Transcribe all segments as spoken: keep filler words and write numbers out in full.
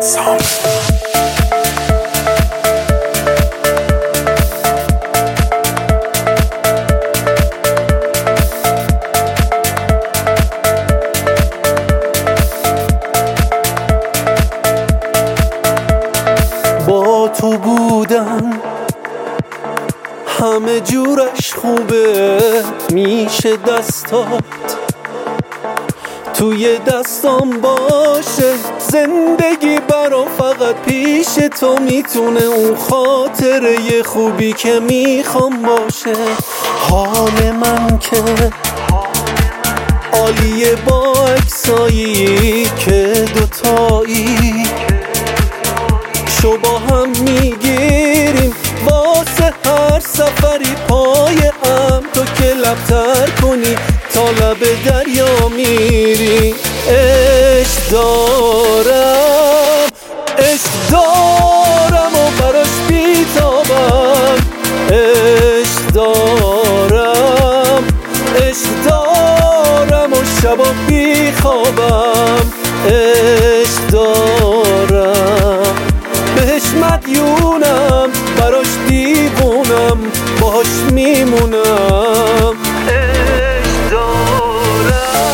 با تو بودن همه جورش خوبه، میشه دستات توی دستام باشه. زندگی برام فقط پیش تو میتونه اون خاطره خوبی که میخوام باشه. حال من که عالیه با عکسایی که دوتایی شو با هم میگیریم واسه هر سفری پای هم. تو که لبتر کنی تا لب دریا میری. عشق دارم عشق دارم و براش بیتابم. عشق دارم عشق دارم و شبا بیخوابم. عشق دارم بهش مدیونم، براش دیوونم، باش میمونم. عشق دارم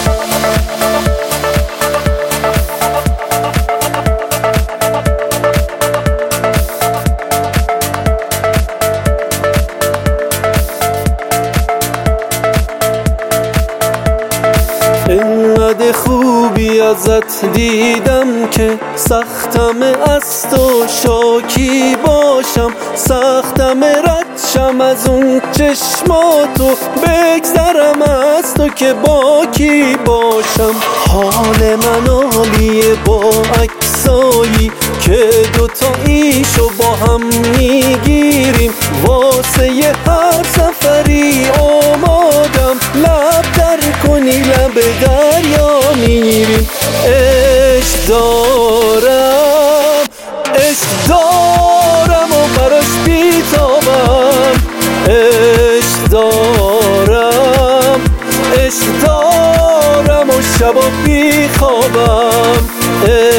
اینقدر خوبی ازت دیدم که سختم از تو شاکی باشم. سختم ردشم از اون چشماتو، بگذرم از تو که با کی باشم. حال من عالیه با عکسایی که دوتاییشو با هم میگیریم واسه یه هر سفری آمادم. لب در کنی لب دریا میریم. عشق دارم عشق دارم و براش بیتابم. عشق دارم عشق دارم و شبا بیخوابم.